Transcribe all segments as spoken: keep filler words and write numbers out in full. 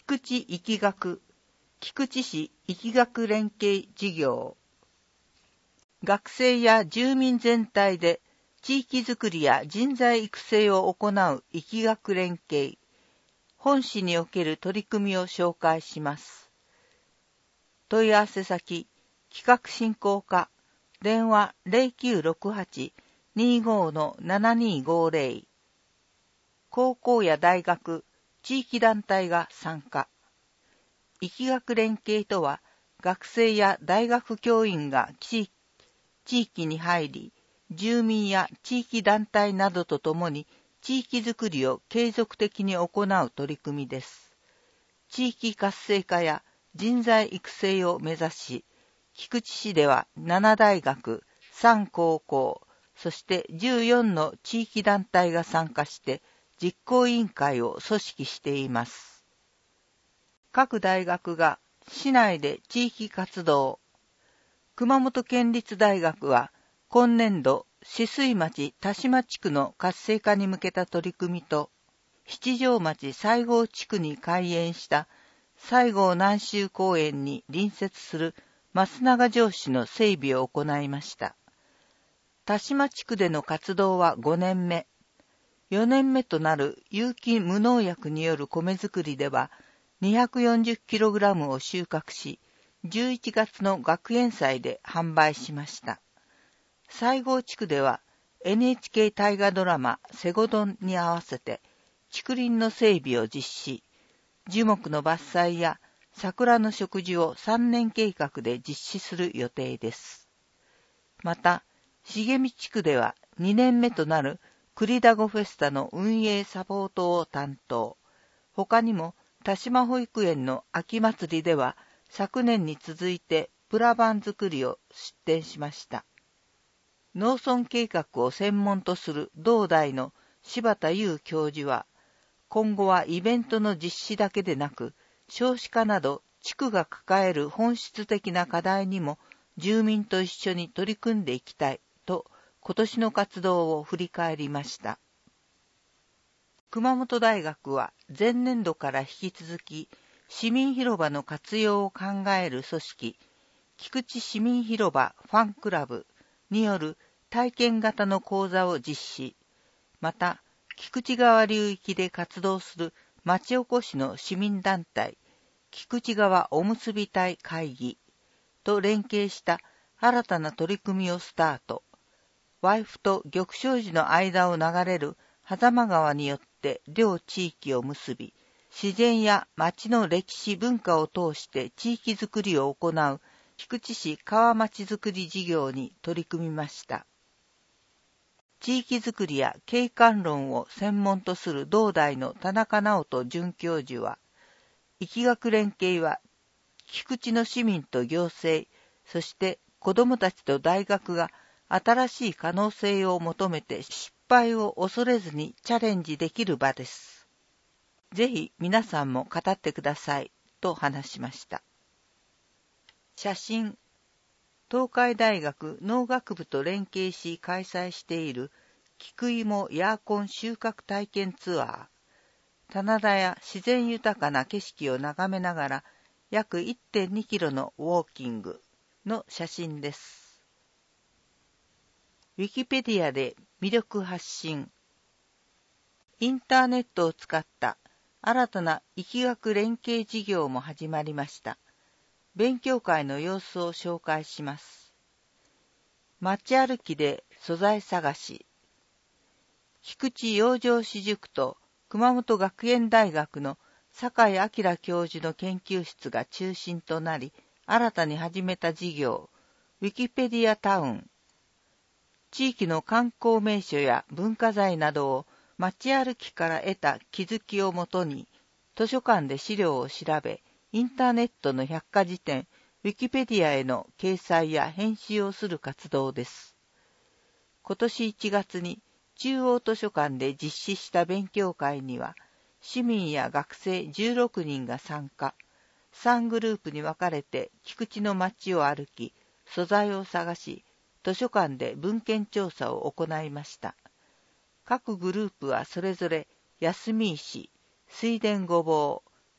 菊池疫学、菊池市疫学連携事業。学生や住民全体で地域づくりや人材育成を行う疫学連携。本市における取り組みを紹介します。問い合わせ先、企画振興課、電話 ゼロきゅうろくはち にーごー のななにーごーぜろ。高校や大学、地域団体が参加。疫学連携とは、学生や大学教員が地域に入り、住民や地域団体などとともに地域づくりを継続的に行う取り組みです。地域活性化や人材育成を目指し、菊池市ではなな大学、さん高校、そしてじゅうよんの地域団体が参加して実行委員会を組織しています。各大学が市内で地域活動。熊本県立大学は今年度、止水町田島地区の活性化に向けた取り組みと、七条町西郷地区に開園した西郷南洲公園に隣接する増永城址の整備を行いました。田島地区での活動はごねんめ。よねんめとなる有機無農薬による米作りでは、にひゃくよんじゅっキログラム を収穫し、じゅういちがつの学園祭で販売しました。西郷地区では エヌエイチケー 大河ドラマセゴドンに合わせて竹林の整備を実施、樹木の伐採や桜の植樹をさんねん計画で実施する予定です。また、茂み地区ではにねんめとなる栗だごフェスタの運営サポートを担当。他にも田島保育園の秋祭りでは昨年に続いてプラバン作りを出展しました。農村計画を専門とする同大の柴田優教授は、今後はイベントの実施だけでなく、少子化など地区が抱える本質的な課題にも住民と一緒に取り組んでいきたいと今年の活動を振り返りました。熊本大学は前年度から引き続き市民広場の活用を考える組織、菊池市民広場ファンクラブによる体験型の講座を実施。また、菊池川流域で活動する町おこしの市民団体、菊池川おむすび隊会議と連携した新たな取り組みをスタート。ワイフと玉正寺の間を流れる狭間川によって両地域を結び、自然や町の歴史文化を通して地域づくりを行う菊池市川町づくり事業に取り組みました。地域づくりや景観論を専門とする同大の田中直人准教授は、疫学連携は菊池の市民と行政、そして子どもたちと大学が新しい可能性を求めて失敗を恐れずにチャレンジできる場です。ぜひ皆さんも語ってくださいと話しました。写真。東海大学農学部と連携し開催している菊芋ヤーコン収穫体験ツアー。棚田や自然豊かな景色を眺めながら約 いってんにキロのウォーキングの写真です。ウィキペディアで魅力発信。インターネットを使った新たな疫学連携事業も始まりました。勉強会の様子を紹介します。街歩きで素材探し。菊池養生私塾と熊本学園大学の酒井明教授の研究室が中心となり、新たに始めた事業、ウィキペディアタウン。地域の観光名所や文化財などを街歩きから得た気づきをもとに、図書館で資料を調べ、インターネットの百科事典、ウィキペディアへの掲載や編集をする活動です。今年いちがつに中央図書館で実施した勉強会には、市民や学生じゅうろくにんが参加、さんグループに分かれて菊池の街を歩き、素材を探し、図書館で文献調査を行いました。各グループはそれぞれ安見石、水田ごぼう、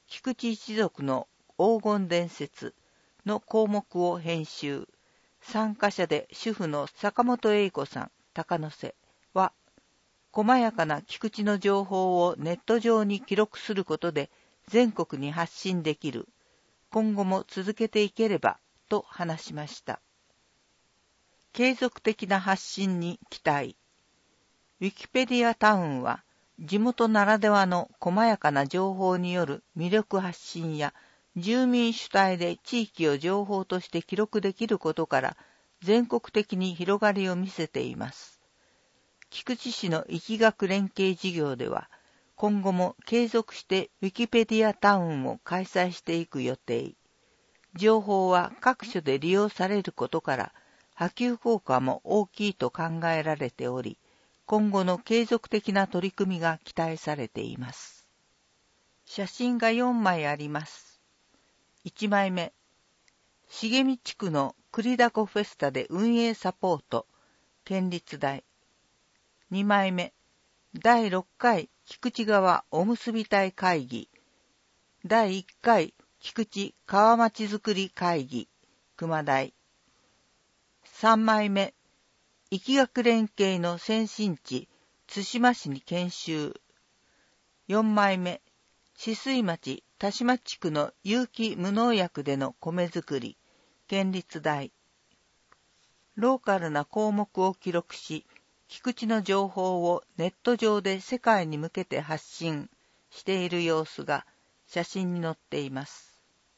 菊池一族の黄金伝説の項目を編集。参加者で主婦の坂本英子さん、高野瀬は、細やかな菊池の情報をネット上に記録することで全国に発信できる。今後も続けていければ、と話しました。継続的な発信に期待。ウィキペディアタウンは、地元ならではの細やかな情報による魅力発信や、住民主体で地域を情報として記録できることから、全国的に広がりを見せています。菊池市の疫学連携事業では、今後も継続してウィキペディアタウンを開催していく予定。情報は各所で利用されることから、波及効果も大きいと考えられており、今後の継続的な取り組みが期待されています。写真がよんまいあります。いちまいめ、茂み地区の栗だこフェスタで運営サポート、県立大。にまいめ、だいろっかい菊池川おむすび隊会議、だいいっかい菊池川町づくり会議、熊大。さんまいめ、疫学連携の先進地、津島市に研修。よんまいめ、止水町田島地区の有機無農薬での米作り、県立大。ローカルな項目を記録し、菊池の情報をネット上で世界に向けて発信している様子が写真に載っています。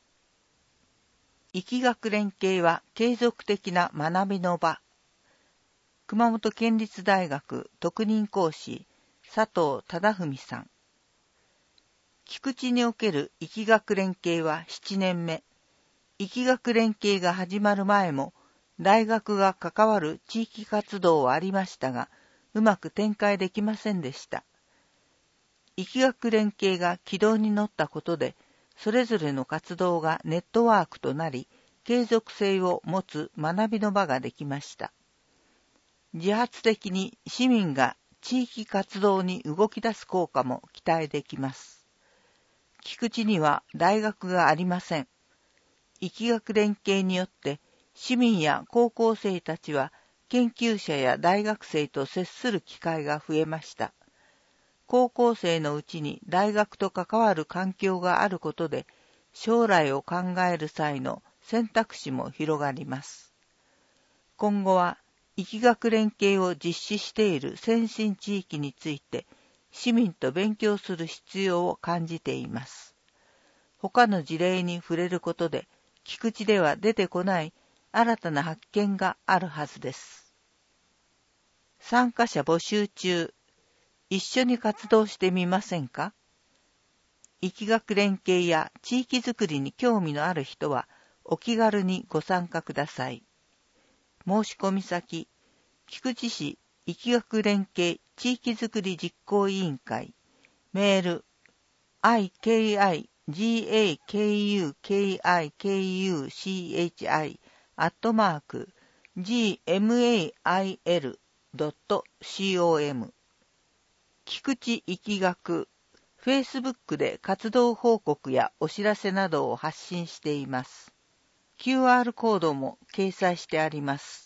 疫学連携は継続的な学びの場。熊本県立大学特任講師佐藤忠文さん。菊池における疫学連携はななねんめ。疫学連携が始まる前も大学が関わる地域活動はありましたが、うまく展開できませんでした。疫学連携が軌道に乗ったことで、それぞれの活動がネットワークとなり、継続性を持つ学びの場ができました。自発的に市民が地域活動に動き出す効果も期待できます。菊池には大学がありません。疫学連携によって市民や高校生たちは研究者や大学生と接する機会が増えました。高校生のうちに大学と関わる環境があることで、将来を考える際の選択肢も広がります。今後は、疫学連携を実施している先進地域について、市民と勉強する必要を感じています。他の事例に触れることで、菊池では出てこない新たな発見があるはずです。参加者募集中。一緒に活動してみませんか？疫学連携や地域づくりに興味のある人はお気軽にご参加ください。申し込み先、菊池市疫学連携地域づくり実行委員会、メール、アイケーアイジーエーケーユーケーアイケーユーシーエイチアイ アットマーク ジーエムエーアイエルドットコム菊池疫学、フェイスブックで活動報告やお知らせなどを発信しています。キューアール コードも掲載してあります。